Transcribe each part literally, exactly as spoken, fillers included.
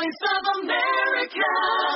Voice of America.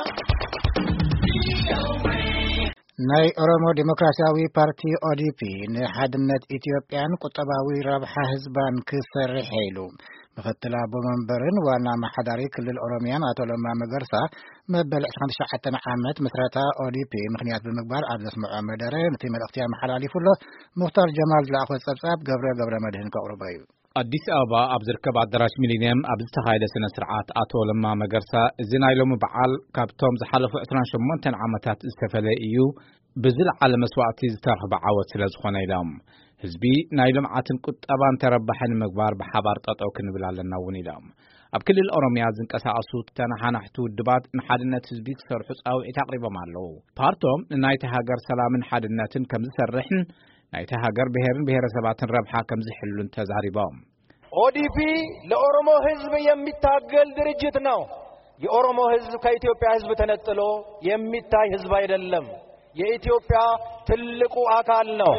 ናይ ኦሮሞ ዲሞክራሲያዊ ፓርቲ ኦዲፒ ንሓድነት ኢትዮጵያን ቁጠባዊ ረብሓ ህዝባን ክሰርሕ ኢሉ ምክትል አቦ መንበርን ዋና ማሕደሪ ክልል ኦሮሚያን አቶ ለማ መገርሳ መበል عشرين ዓመት መስረታ ኦዲፒ ምክንያት ብምግባር ኣብ ዘስምዖ መደረ ነቲ መልእክቲ መሓላሊፉሎ ሙክታር ጀማል ዝለኣኸ ጸብጻብ ገብረ ገብረ መድህን ከቅርበ እዩ አዲስ አበባ ኣብ ዝርከብ አዳራሽ ሚሊኒየም ኣብ ዝተኻየደ ስነ ስርዓት አቶ ለማ መገርሳ እዚ ናይ ሎሚ በዓል ካብቶም ዝሓለፉ عشرين وثمانية ዓመታት ዝተፈለየ እዩ ብዝለዓለ መስዋዕቲ ዝተረኸበ ዓወት ስለ ዝኾነ ኢሎም ህዝቢ ናይ ልምዓትን ቁጠባን ተረባሕን ምግባር ብሓባር ጠጠው ክንብል ኣለና እውን ኢሎም ኣብ ክልል ኦሮሚያ ዝንቀሳቐሱ ተናሓናሕቲ ውድባት ንሓድነት ህዝቢ ክሰርሑ ጻውዒት ኣቕሪቦም ኣለዉ ፓርቶም ንናይቲ ሃገር ሰላምን ሓድነትን ከም ዝሰርሕን ናይቲ ሃገር ብሔርን ብሔረሰባትን ረብሓ ከም ዝሕሉን ተዛሪቦም ኦዲፒ ለኦሮሞ ህዝብ የሚታገል ድርጅት ነው የኦሮሞ ህዝብ ከኢትዮጵያ ህዝብ ተነጥሎ የሚታይ ህዝብ አይደለም የኢትዮጵያ ትልቁ አካል ነው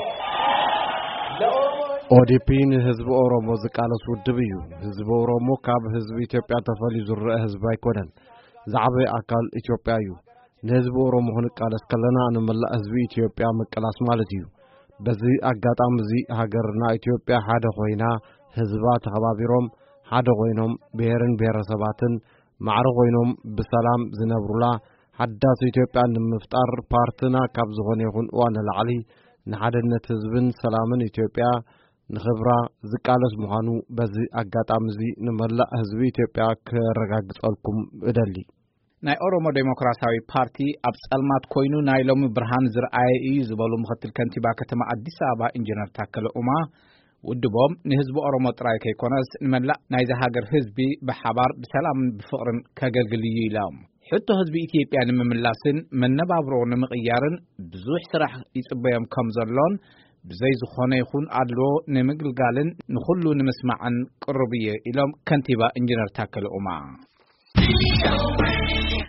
ኦዲፒ ህዝብ ኦሮሞ ዝቃለስ ውድብ እዩ ህዝብ ኦሮሞ ካብ ህዝብ ኢትዮጵያ ተፈልዩ ዝረአ ህዝብ አይኮነን ዛዕበይ አካል ኢትዮጵያ እዩ ለህዝብ ኦሮሞ ክንቃለስ ከለና ንመላእ ህዝብ ኢትዮጵያ መቀላስ ማለት እዩ በዚህ አጋጣሚ እዚ ሀገርና ኢትዮጵያ ሓደ ኮይና ህዝባ ተኸባቢሮም ሓደ ኮይኖም ብሔርን ብሔረሰባትን ማዕረ ኮይኖም በሰላም ዝነብሩላ حداث ኢትዮጵያ ንምፍጣር ፓርቲና ካብ ዝኾነ ይኹን ዋና ላዕሊ ንሓድነት ህዝብን ሰላምን ኢትዮጵያ ንኽብራ ዝቃለስ ምዃኑ በዚ አጋጣሚ እዚ ንመላእ ህዝቢ ኢትዮጵያ ከረጋግጸልኩም እደሊ ናይ ኦሮሞ ዲሞክራሲያዊ ፓርቲ ኣብ ጸልማት ኮይኑ ናይ ሎሚ ብርሃን ዝርአየ እዩ ዝበሉ ምክትል ከንቲባ ከተማ አዲስ አበባ ኢንጂነር ታከለ ኡማ ውድቦም ንህዝቢ ኦሮሞ ጥራይ ከይኮነስ ንመላእ ናይ ዘሃገር ህዝቢ ብሓባር ብሰላም ብፍቅርን ከገልግል እዩ ኢሎም ሕቶ ህዝቢ ኢትዮጵያ ንምምላስን መነባብሮ ንምቕያርን ብዙሕ ስራሕ ይጽበዮም ከም ዘሎን ብዘይ ዝኾነ ይኹን ኣድሎ ንምግልጋልን ንኹሉ ንምስማዕን ቅርብ እዩ ኢሎም ከንቲባ ኢንጂነር ታከለ ኡማ